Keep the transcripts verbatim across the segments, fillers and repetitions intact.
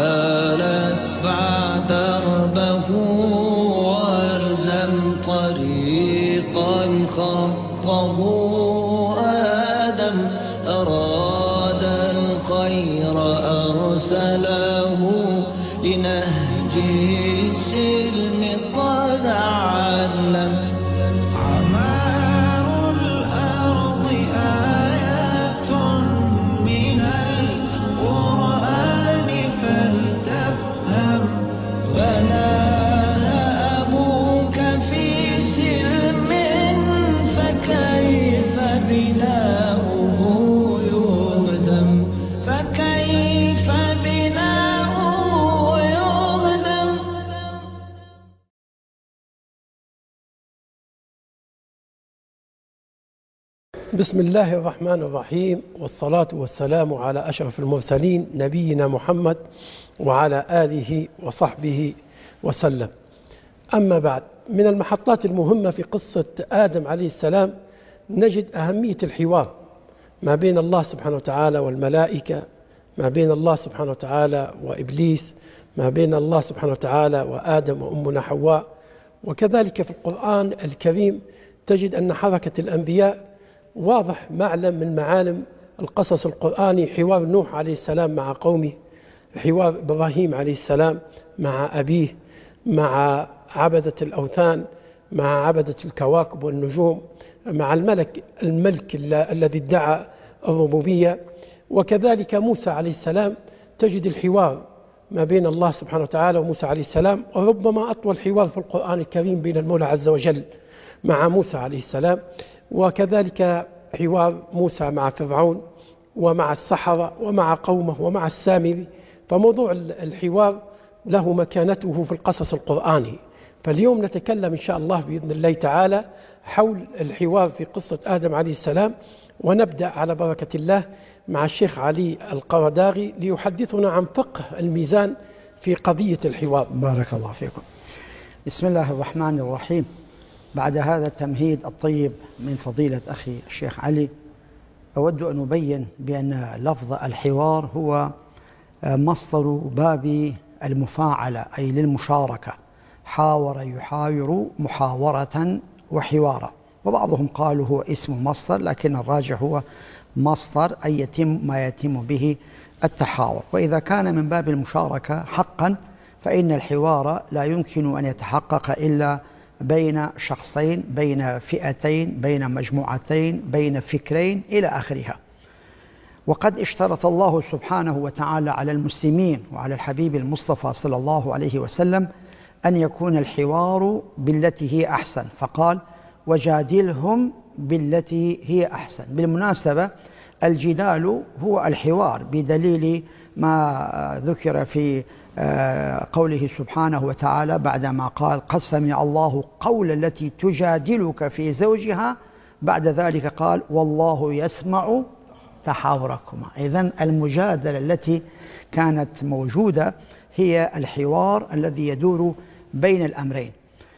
لا اتبع دربه والزم طريقا خطه آدم. أراد الخير أرسله لنهج السلم قد علم. عمار الأرض آيات من القرآن فلتفهم. بناها أبوك في سلم فكيف بناؤه يهدم. فكيف بناؤه يهدم. بسم الله الرحمن الرحيم، والصلاة والسلام على أشرف المرسلين نبينا محمد وعلى آله وصحبه وسلم. أما بعد، من المحطات المهمة في قصة آدم عليه السلام نجد أهمية الحوار ما بين الله سبحانه وتعالى والملائكة، ما بين الله سبحانه وتعالى وإبليس، ما بين الله سبحانه وتعالى وآدم وأمنا حواء. وكذلك في القرآن الكريم تجد أن حركة الأنبياء واضح معلم من معالم القصص القرآني، حوار نوح عليه السلام مع قومه، حوار إبراهيم عليه السلام مع أبيه، مع عبدة الأوثان، مع عبدة الكواكب والنجوم، مع الملك الملك الذي ادعى الربوبية. وكذلك موسى عليه السلام تجد الحوار ما بين الله سبحانه وتعالى وموسى عليه السلام، وربما أطول حوار في القرآن الكريم بين المولى عز وجل مع موسى عليه السلام. وكذلك حوار موسى مع فرعون ومع السحرة ومع قومه ومع السامري. فموضوع الحوار له مكانته في القصص القرآني. فاليوم نتكلم إن شاء الله بإذن الله تعالى حول الحوار في قصة آدم عليه السلام، ونبدأ على بركة الله مع الشيخ علي القرداغي ليحدثنا عن فقه الميزان في قضية الحوار. بارك الله فيكم. بسم الله الرحمن الرحيم. بعد هذا التمهيد الطيب من فضيلة أخي الشيخ علي، أود أن أبين بأن لفظ الحوار هو مصدر باب المفاعلة، أي للمشاركة. حاور يحاور محاورة وحوارا، وبعضهم قالوا هو اسم مصدر، لكن الراجح هو مصدر، أي يتم ما يتم به التحاور. وإذا كان من باب المشاركة حقا فإن الحوار لا يمكن أن يتحقق إلا بين شخصين، بين فئتين، بين مجموعتين، بين فكرين إلى آخرها. وقد اشترط الله سبحانه وتعالى على المسلمين وعلى الحبيب المصطفى صلى الله عليه وسلم أن يكون الحوار بالتي هي أحسن، فقال وجادلهم بالتي هي أحسن. بالمناسبة الجدال هو الحوار، بدليل ما ذكر في قوله سبحانه وتعالى بعدما قال قد سمع الله قول التي تجادلك في زوجها، بعد ذلك قال والله يسمع تحاوركما. إذن المجادلة التي كانت موجودة هي الحوار الذي يدور بين الأمرين.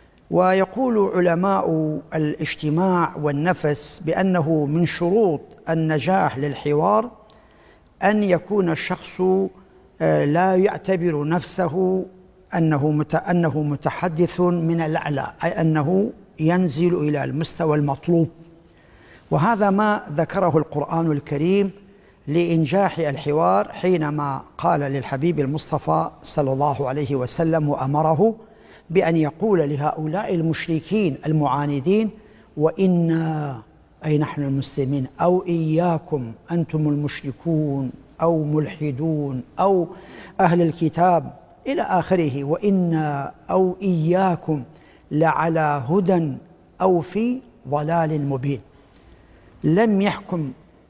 ويقول علماء الاجتماع والنفس بأنه من شروط النجاح للحوار أن يكون الشخص لا يعتبر نفسه أنه أنه متحدث من الأعلى، أي أنه ينزل إلى المستوى المطلوب. وهذا ما ذكره القرآن الكريم لإنجاح الحوار حينما قال للحبيب المصطفى صلى الله عليه وسلم وأمره بأن يقول لهؤلاء المشركين المعاندين وإنا، أي نحن المسلمين، أو إياكم أنتم المشركون أو ملحدون أو أهل الكتاب إلى آخره، وإنا أو إياكم لعلى هدى أو في ضلال مبين. لم يحكم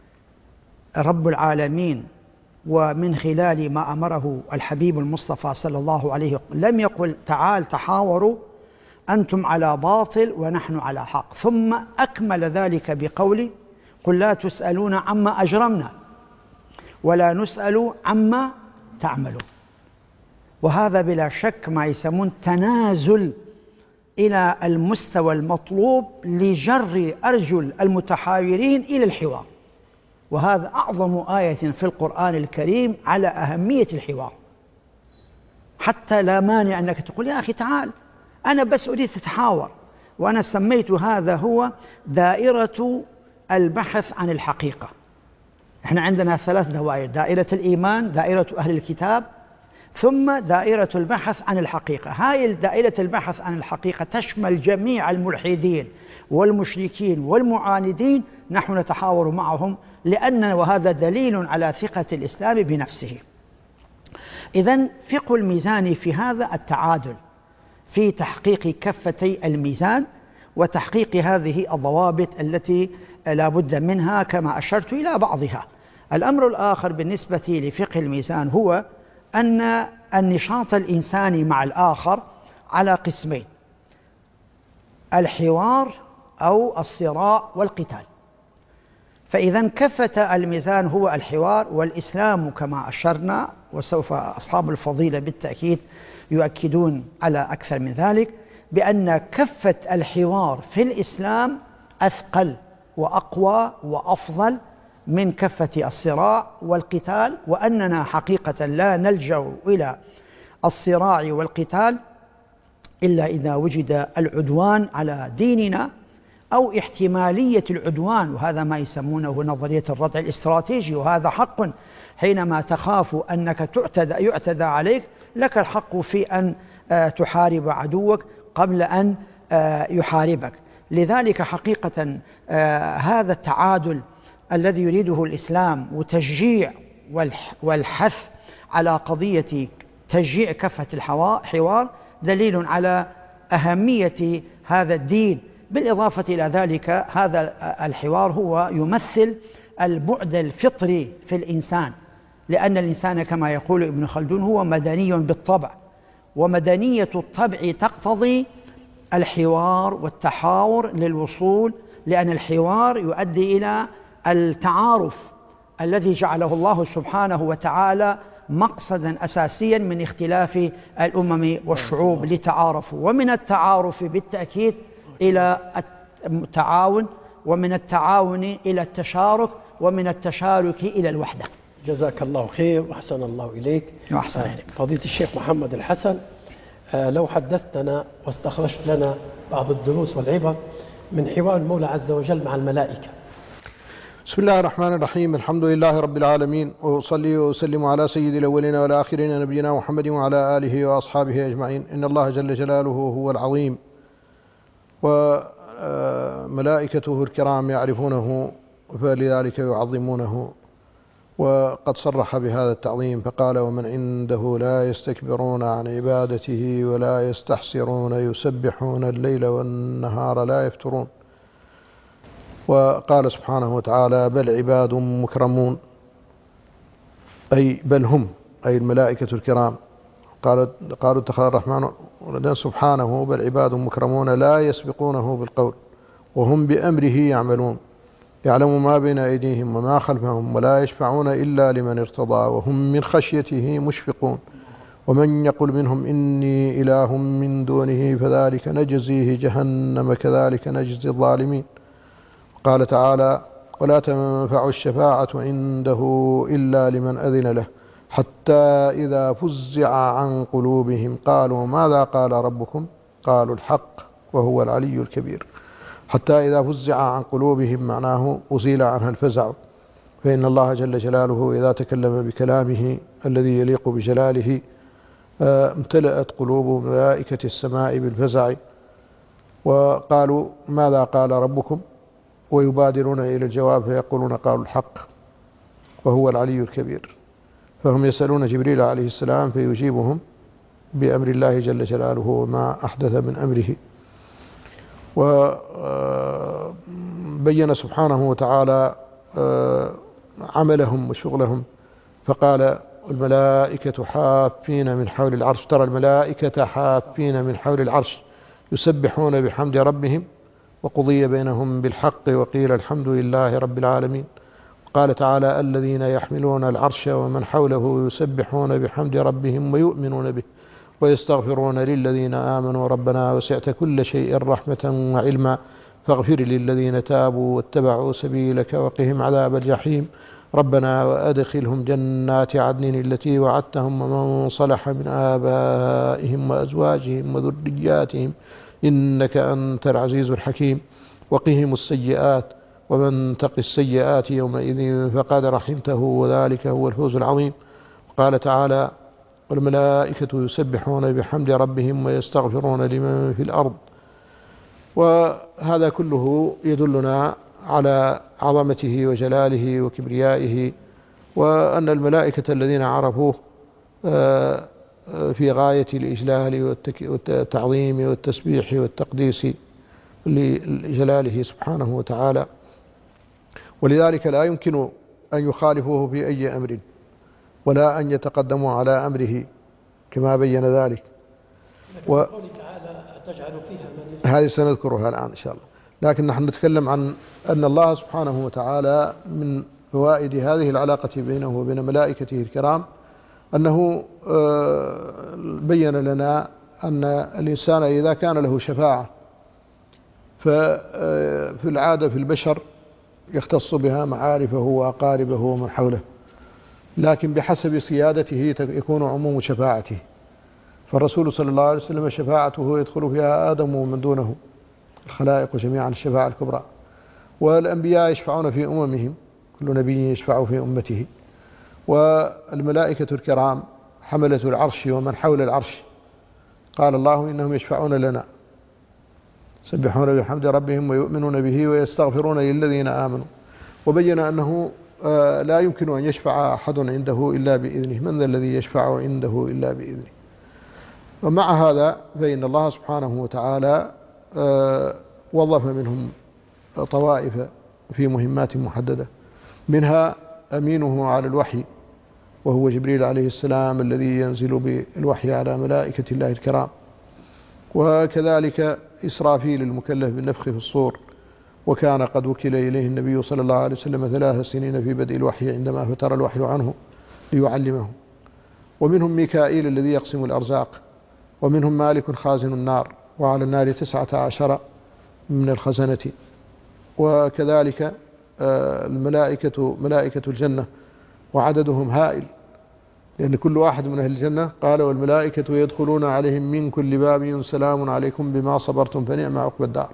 رب العالمين ومن خلال ما أمره الحبيب المصطفى صلى الله عليه وسلم، لم يقل تعال تحاوروا أنتم على باطل ونحن على حق، ثم أكمل ذلك بقوله قل لا تسألون عما أجرمنا ولا نسأل عما تعملون. وهذا بلا شك ما يسمون تنازل إلى المستوى المطلوب لجر أرجل المتحاورين إلى الحوار. وهذا أعظم آية في القرآن الكريم على أهمية الحوار. حتى لا مانع أنك تقول يا أخي تعال أنا بس أريد تتحاور. وأنا سميت هذا هو دائرة البحث عن الحقيقة. إحنا عندنا ثلاث دوائر: دائرة الإيمان، دائرة أهل الكتاب، ثم دائرة البحث عن الحقيقة. هاي دائرة البحث عن الحقيقة تشمل جميع الملحدين والمشركين والمعاندين، نحن نتحاور معهم، لأن وهذا دليل على ثقة الإسلام بنفسه. إذن فقه الميزان في هذا التعادل في تحقيق كفتي الميزان وتحقيق هذه الضوابط التي لا بد منها كما أشرت إلى بعضها. الأمر الآخر بالنسبة لفقه الميزان هو أن النشاط الإنساني مع الآخر على قسمين: الحوار أو الصراع والقتال. فإذا كفة الميزان هو الحوار، والإسلام كما أشرنا، وسوف أصحاب الفضيلة بالتأكيد يؤكدون على أكثر من ذلك، بأن كفة الحوار في الإسلام أثقل وأقوى وأفضل من كفة الصراع والقتال، وأننا حقيقة لا نلجأ إلى الصراع والقتال إلا إذا وجد العدوان على ديننا أو احتمالية العدوان، وهذا ما يسمونه نظرية الردع الاستراتيجي، وهذا حق. حينما تخاف أنك تعتدى يعتدى عليك، لك الحق في أن تحارب عدوك قبل أن يحاربك. لذلك حقيقة هذا التعادل الذي يريده الإسلام وتشجيع والحث على قضية تشجيع كفة الحوار دليل على أهمية هذا الدين. بالإضافة إلى ذلك هذا الحوار هو يمثل البعد الفطري في الإنسان، لأن الإنسان كما يقول ابن خلدون هو مدني بالطبع، ومدنية الطبع تقتضي الحوار والتحاور للوصول، لأن الحوار يؤدي إلى التعارف الذي جعله الله سبحانه وتعالى مقصدا أساسيا من اختلاف الأمم والشعوب لتعارفوا، ومن التعارف بالتأكيد إلى التعاون، ومن التعاون إلى التشارك، ومن التشارك إلى الوحدة. جزاك الله خير وأحسن الله إليك. وأحسن إليك. فضيلة الشيخ محمد الحسن، لو حدثتنا واستخرجت لنا بعض الدروس والعبر من حوار المولى عز وجل مع الملائكة. بسم الله الرحمن الرحيم. الحمد لله رب العالمين، وأصلي وأسلم على سيد الأولين والآخرين نبينا محمد وعلى آله وأصحابه أجمعين. إن الله جل جلاله هو العظيم، وملائكته الكرام يعرفونه فلذلك يعظمونه، وقد صرح بهذا التعظيم فقال: ومن عنده لا يستكبرون عن عبادته ولا يستحسرون يسبحون الليل والنهار لا يفترون. وقال سبحانه وتعالى: بل عباد مكرمون، أي بل هم أي الملائكة الكرام. قالوا قالوا اتخذ الرحمن ولدا، سبحانه بل عباد مكرمون لا يسبقونه بالقول وهم بأمره يعملون، يعلم ما بين أيديهم وما خلفهم ولا يشفعون إلا لمن ارتضى وهم من خشيته مشفقون. ومن يقل منهم إني إله من دونه فذلك نجزيه جهنم كذلك نجزي الظالمين. قال تعالى: ولا تنفع الشفاعة عنده إلا لمن أذن له حتى إذا فزع عن قلوبهم قالوا ماذا قال ربكم قالوا الحق وهو العلي الكبير. حتى إذا فزع عن قلوبهم معناه أزيل عنها الفزع، فإن الله جل جلاله إذا تكلم بكلامه الذي يليق بجلاله امتلأت قلوب ملائكة السماء بالفزع، وقالوا ماذا قال ربكم، ويبادرون إلى الجواب فيقولون قالوا الحق وهو العلي الكبير. فهم يسألون جبريل عليه السلام فيجيبهم بأمر الله جل جلاله وما أحدث من أمره. وبين سبحانه وتعالى عملهم وشغلهم فقال: الملائكة حافين من حول العرش. ترى الملائكة حافين من حول العرش يسبحون بحمد ربهم وقضي بينهم بالحق وقيل الحمد لله رب العالمين. قال تعالى: الذين يحملون العرش ومن حوله يسبحون بحمد ربهم ويؤمنون به ويستغفرون للذين آمنوا ربنا وسعت كل شيء رحمة وعلما فاغفر للذين تابوا واتبعوا سبيلك وقهم عذاب الجحيم. ربنا وأدخلهم جنات عدن التي وعدتهم ومن صلح من آبائهم وأزواجهم وذرياتهم إنك أنت العزيز الحكيم وقهم السيئات ومن تق السيئات يومئذ فقد رحمته وذلك هو الفوز العظيم. قال تعالى والملائكة يسبحون بحمد ربهم ويستغفرون لمن في الأرض. وهذا كله يدلنا على عظمته وجلاله وكبريائه، وأن الملائكة الذين عرفوه في غاية الإجلال والتعظيم والتسبيح والتقديس لجلاله سبحانه وتعالى، ولذلك لا يمكن أن يخالفوه في أي أمر ولا أن يتقدموا على أمره كما بين ذلك. و... هذه سنذكرها الآن إن شاء الله، لكن نحن نتكلم عن أن الله سبحانه وتعالى من فوائد هذه العلاقة بينه وبين ملائكته الكرام أنه بين لنا أن الإنسان إذا كان له شفاعة ففي العادة في البشر يختص بها معارفه وأقاربه ومن حوله، لكن بحسب سيادته يكون عموم شفاعته. فالرسول صلى الله عليه وسلم شفاعته يدخل فيها آدم ومن دونه الخلائق جميعا الشفاعة الكبرى، والأنبياء يشفعون في أممهم، كل نبي يشفع في أمته، والملائكة الكرام حملة العرش ومن حول العرش قال الله إنهم يشفعون لنا يسبحون بحمد ربهم ويؤمنون به ويستغفرون للذين آمنوا. وبين أنه لا يمكن أن يشفع أحد عنده إلا بإذنه، من ذا الذي يشفع عنده إلا بإذنه. ومع هذا فإن الله سبحانه وتعالى وظف منهم طوائف في مهمات محددة، منها أمينه على الوحي وهو جبريل عليه السلام الذي ينزل بالوحي على ملائكة الله الكرام، وكذلك إسرافيل المكلف بالنفخ في الصور، وكان قد وكل إليه النبي صلى الله عليه وسلم ثلاث سنين في بدء الوحي عندما فتر الوحي عنه ليعلمه. ومنهم ميكائيل الذي يقسم الأرزاق، ومنهم مالك خازن النار، وعلى النار تسعة عشر من الخزنة. وكذلك الملائكة ملائكة الجنة وعددهم هائل، لأن كل واحد من أهل الجنة قال والملائكة يدخلون عليهم من كل باب سلام عليكم بما صبرتم فنعم عقبى الدار.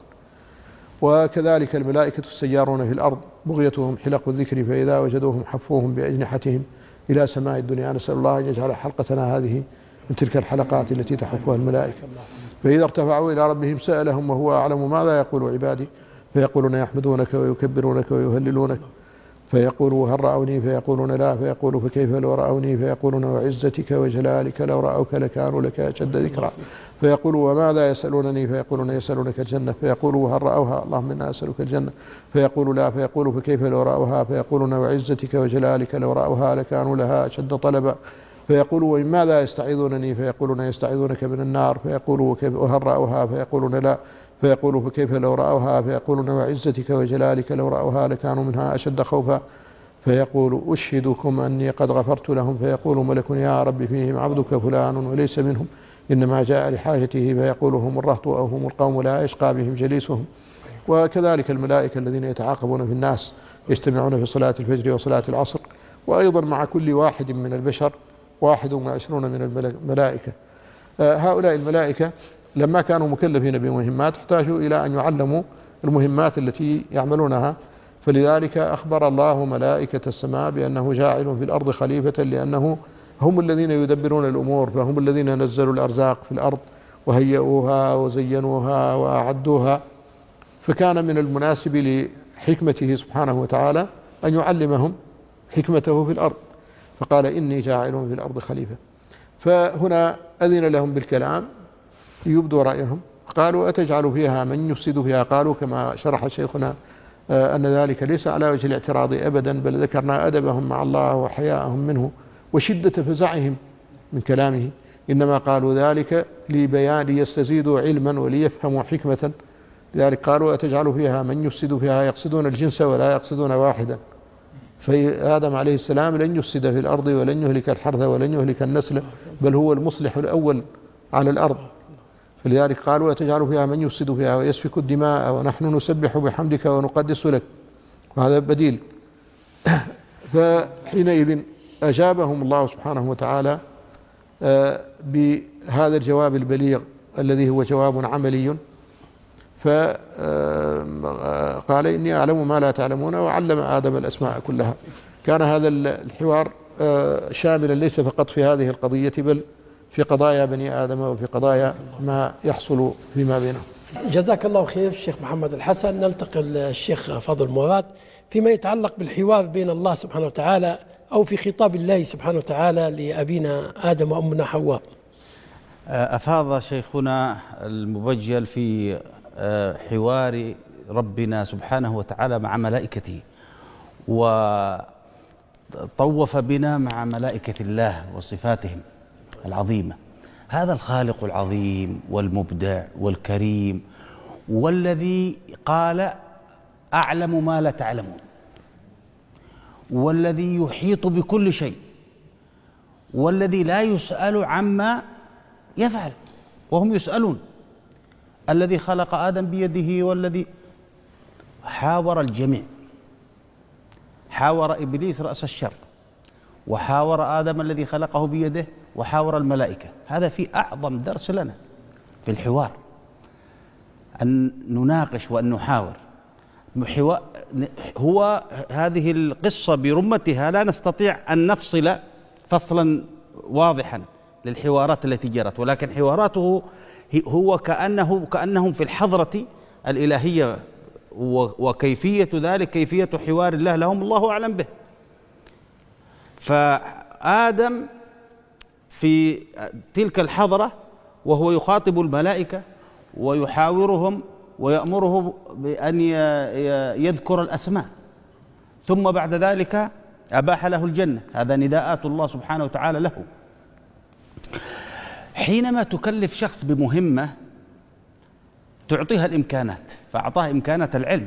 وكذلك الملائكة السيارون في الأرض بغيتهم حلق الذكر فإذا وجدوهم حفوهم بأجنحتهم إلى سماء الدنيا. نسأل الله أن يجعل حلقتنا هذه من تلك الحلقات التي تحفها الملائكة. فإذا ارتفعوا إلى ربهم سألهم وهو أعلم ماذا يقول عبادي فيقولون يحمدونك ويكبرونك ويهللونك، فيقولوا هل رأوني فيقولون لا، فيقولوا فكيف لو رأوني فيقولون وعزتك وجلالك لو رأوك لكانوا لك أشد ذكرا، فيقولوا وماذا يسألونني فيقولون يسألونك الجنة، فيقولوا هل رأوها اللهم إنا أسألك الجنة، فيقولوا لا، فيقولوا فكيف لو رأوها فيقولون وعزتك وجلالك لو رأوها لكانوا لها أشد طلبا، فيقولوا ومن ماذا يستعيذونني فيقولون يستعيذونك من النار، فيقولوا وهل رأوها فيقولون لا، فيقولوا فكيف لو رأوها فيقولون وعزتك وجلالك لو رأوها لكانوا منها أشد خوفا، فيقول أشهدكم أني قد غفرت لهم، فيقول ملك يا رب فيهم عبدك فلان وليس منهم إنما جاء لحاجته، فيقول هم الرهط أو هم القوم لا يشقى بهم جليسهم. وكذلك الملائكة الذين يتعاقبون في الناس يجتمعون في صلاة الفجر وصلاة العصر، وأيضا مع كل واحد من البشر واحد وعشرون من الملائكة. هؤلاء الملائكة لما كانوا مكلفين بمهمات احتاجوا إلى أن يعلموا المهمات التي يعملونها، فلذلك أخبر الله ملائكة السماء بأنه جاعل في الأرض خليفة، لأنه هم الذين يدبرون الأمور، فهم الذين نزلوا الأرزاق في الأرض وهيئوها وزينوها وأعدوها، فكان من المناسب لحكمته سبحانه وتعالى أن يعلمهم حكمته في الأرض، فقال إني جاعل في الأرض خليفة. فهنا أذن لهم بالكلام يبدوا رأيهم، قالوا أتجعل فيها من يفسد فيها، قالوا كما شرح شيخنا أن ذلك ليس على وجه الاعتراض أبدا، بل ذكرنا أدبهم مع الله وحياءهم منه وشدة فزعهم من كلامه، إنما قالوا ذلك لبيان ليستزيدوا علما وليفهموا حكمة، لذلك قالوا أتجعل فيها من يفسد فيها، يقصدون الجنس ولا يقصدون واحدا. فآدم عليه السلام لن يفسد في الأرض ولن يهلك الحرث ولن يهلك النسل، بل هو المصلح الأول على الأرض، فلذلك قالوا أتجعل فيها من يفسد فيها ويسفك الدماء ونحن نسبح بحمدك ونقدس لك، وهذا بديل. فحينئذ أجابهم الله سبحانه وتعالى بهذا الجواب البليغ الذي هو جواب عملي، فقال إني أعلم ما لا تعلمون وعلم آدم الأسماء كلها. كان هذا الحوار شاملا ليس فقط في هذه القضية بل في قضايا بني آدم وفي قضايا ما يحصل فيما بينهم. جزاك الله خير الشيخ محمد الحسن. ننتقل للشيخ فاضل مراد فيما يتعلق بالحوار بين الله سبحانه وتعالى أو في خطاب الله سبحانه وتعالى لأبينا آدم وأمنا حواء. أفاض شيخنا المبجل في حوار ربنا سبحانه وتعالى مع ملائكته، وطوف بنا مع ملائكة الله وصفاتهم العظيمة. هذا الخالق العظيم والمبدع والكريم، والذي قال أعلم ما لا تعلمون، والذي يحيط بكل شيء، والذي لا يسأل عما يفعل وهم يسألون، الذي خلق آدم بيده، والذي حاور الجميع، حاور إبليس رأس الشر، وحاور آدم الذي خلقه بيده، وحاور الملائكة. هذا في أعظم درس لنا في الحوار، أن نناقش وأن نحاور. هو هذه القصة برمتها لا نستطيع أن نفصل فصلا واضحا للحوارات التي جرت، ولكن حواراته هو كأنه كأنهم في الحضرة الإلهية، وكيفية ذلك كيفية حوار الله لهم الله أعلم به. فآدم في تلك الحضرة وهو يخاطب الملائكة ويحاورهم ويأمره بأن يذكر الأسماء، ثم بعد ذلك أباح له الجنة. هذا نداءات الله سبحانه وتعالى له. حينما تكلف شخص بمهمة تعطيها الإمكانات، فأعطاه إمكانات العلم،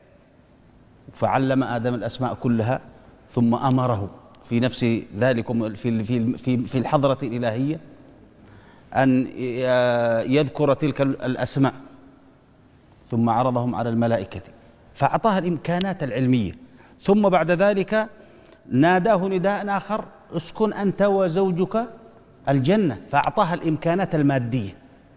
فعلم آدم الأسماء كلها، ثم أمره في نفس ذلك في في في الحضرة الإلهية أن يذكر تلك الأسماء، ثم عرضهم على الملائكة فأعطاها الإمكانات العلمية، ثم بعد ذلك ناداه نداء آخر: اسكن أنت وزوجك الجنة، فأعطاها الإمكانات المادية.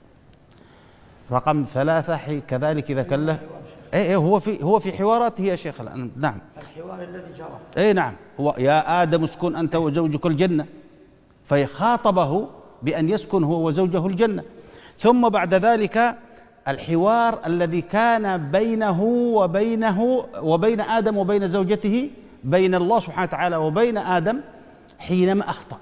رقم ثلاثة كذلك إذا كان له إيه هو في هو في حواراته يا شيخ الآن. نعم، الحوار الذي جرى إيه نعم، هو يا آدم اسكن أنت وزوجك الجنة، فيخاطبه بأن يسكن هو وزوجه الجنة. ثم بعد ذلك الحوار الذي كان بينه وبينه وبين آدم وبين زوجته، بين الله سبحانه وتعالى وبين آدم حينما أخطأ،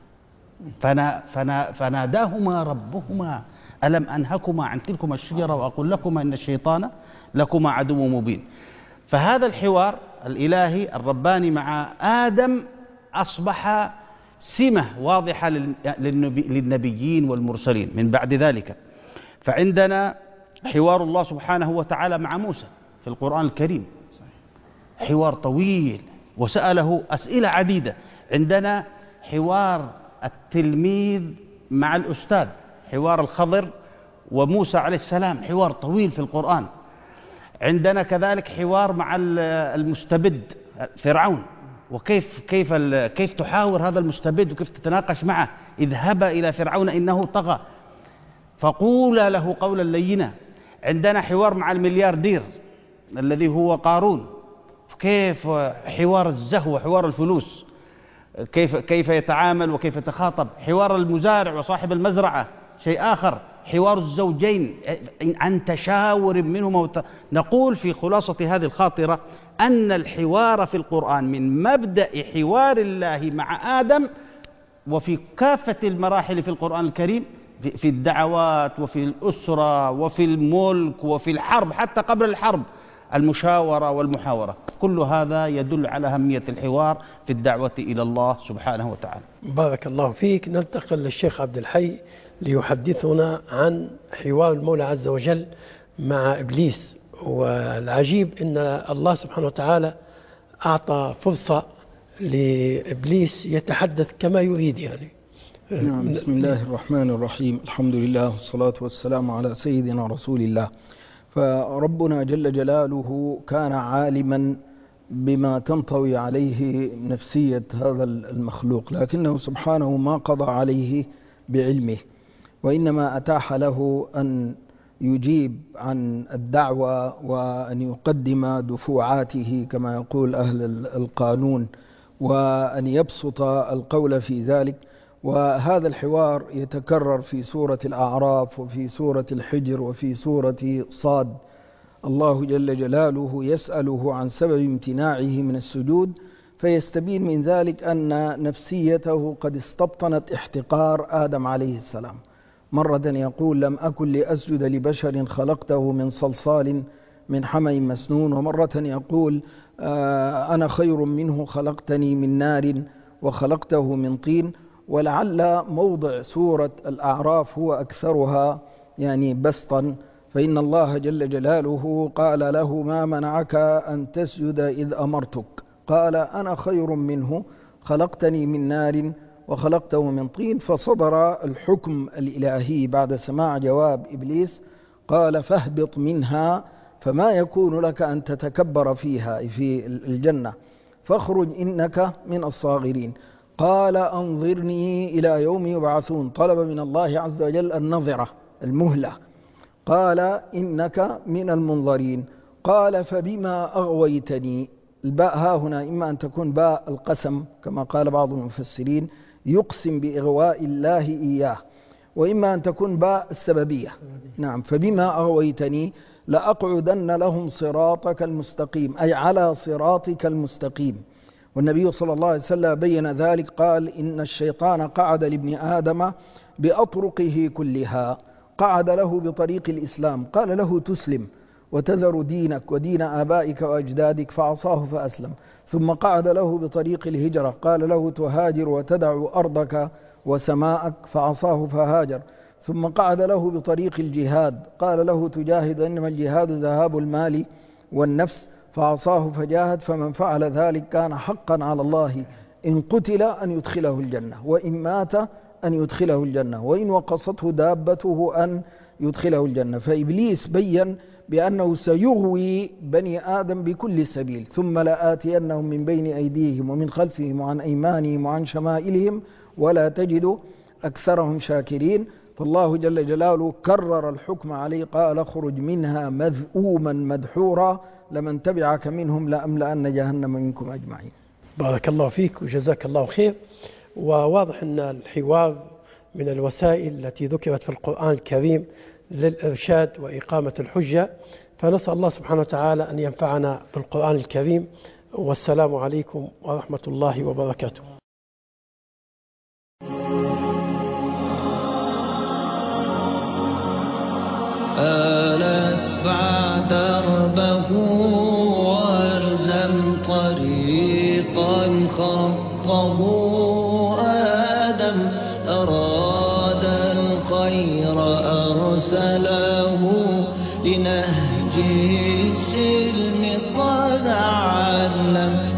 فنا فنا فناداهما ربهما ألم أنهكما عن تلكما الشجرة وأقول لكما إن الشيطان لكما عدو مبين. فهذا الحوار الإلهي الرباني مع آدم أصبح سمة واضحة للنبيين والمرسلين من بعد ذلك. فعندنا حوار الله سبحانه وتعالى مع موسى في القرآن الكريم، حوار طويل وسأله أسئلة عديدة. عندنا حوار التلميذ مع الأستاذ، حوار الخضر وموسى عليه السلام، حوار طويل في القرآن. عندنا كذلك حوار مع المستبد فرعون، وكيف كيف كيف تحاور هذا المستبد وكيف تتناقش معه. اذهبا إلى فرعون إنه طغى فقولا له قولا لينا. عندنا حوار مع الملياردير الذي هو قارون، كيف حوار الزهو وحوار الفلوس، كيف كيف يتعامل وكيف يتخاطب. حوار المزارع وصاحب المزرعة شيء آخر. حوار الزوجين عن تشاور منهما. نقول في خلاصة هذه الخاطرة أن الحوار في القرآن من مبدأ حوار الله مع آدم، وفي كافة المراحل في القرآن الكريم، في الدعوات وفي الأسرة وفي الملك وفي الحرب، حتى قبل الحرب المشاورة والمحاورة. كل هذا يدل على أهمية الحوار في الدعوة إلى الله سبحانه وتعالى. بارك الله فيك. ننتقل للشيخ عبد الحي ليحدثنا عن حوار المولى عز وجل مع إبليس. والعجيب أن الله سبحانه وتعالى أعطى فرصة لإبليس يتحدث كما يريد يعني. نعم. بسم الله الرحمن الرحيم، الحمد لله والصلاة والسلام على سيدنا رسول الله. فربنا جل جلاله كان عالما بما تنطوي عليه نفسية هذا المخلوق، لكنه سبحانه ما قضى عليه بعلمه، وإنما أتاح له أن يجيب عن الدعوة وأن يقدم دفوعاته كما يقول أهل القانون، وأن يبسط القول في ذلك. وهذا الحوار يتكرر في سورة الأعراف وفي سورة الحجر وفي سورة صاد. الله جل جلاله يسأله عن سبب امتناعه من السجود، فيستبين من ذلك أن نفسيته قد استبطنت احتقار آدم عليه السلام. مرة يقول لم أكن لأسجد لبشر خلقته من صلصال من حمأ مسنون، ومرة يقول آه أنا خير منه خلقتني من نار وخلقته من طين. ولعل موضع سورة الأعراف هو أكثرها يعني بسطا، فإن الله جل جلاله قال له ما منعك أن تسجد إذ أمرتك؟ قال أنا خير منه خلقتني من نار وخلقته من طين. فصدر الحكم الإلهي بعد سماع جواب إبليس، قال فاهبط منها فما يكون لك أن تتكبر فيها في الجنة، فاخرج إنك من الصاغرين. قال أنظرني إلى يوم يبعثون، طلب من الله عز وجل النظرة المهلة. قال إنك من المنظرين. قال فبما أغويتني، الباء ها هنا إما أن تكون باء القسم كما قال بعض المفسرين يقسم بإغواء الله إياه، وإما أن تكون باء السببية. نعم، فبما أغويتني لأقعدن لهم صراطك المستقيم، أي على صراطك المستقيم. والنبي صلى الله عليه وسلم بين ذلك، قال إن الشيطان قعد لابن آدم بأطرقه كلها، قعد له بطريق الإسلام، قال له تسلم وتذر دينك ودين آبائك وأجدادك، فعصاه فأسلم. ثم قعد له بطريق الهجرة، قال له تهاجر وتدع أرضك وسماءك، فعصاه فهاجر. ثم قعد له بطريق الجهاد، قال له تجاهد إنما الجهاد ذهاب المال والنفس، فعصاه فجاهد. فمن فعل ذلك كان حقا على الله إن قتل أن يدخله الجنة، وإن مات أن يدخله الجنة، وإن وقصته دابته أن يدخله الجنة. فإبليس بيّن بأنه سيغوي بني آدم بكل سبيل، ثم لآتينهم من بين أيديهم ومن خلفهم وعن أيمانهم وعن شمائلهم ولا تجد أكثرهم شاكرين. فالله جل جلاله كرر الحكم عليه، قال اخرج منها مذءوما مدحورا لمن تبعك منهم لأملأن جهنم منكم أجمعين. بارك الله فيك وجزاك الله خير. وواضح أن الحوار من الوسائل التي ذكرت في القرآن الكريم للإرشاد وإقامة الحجة، فنسأل الله سبحانه وتعالى أن ينفعنا بالقرآن الكريم. والسلام عليكم ورحمة الله وبركاته. آلت بعد دربه والزم طريقا خطه آدم، أراد الخير أرسله لنهج السلم قد علم.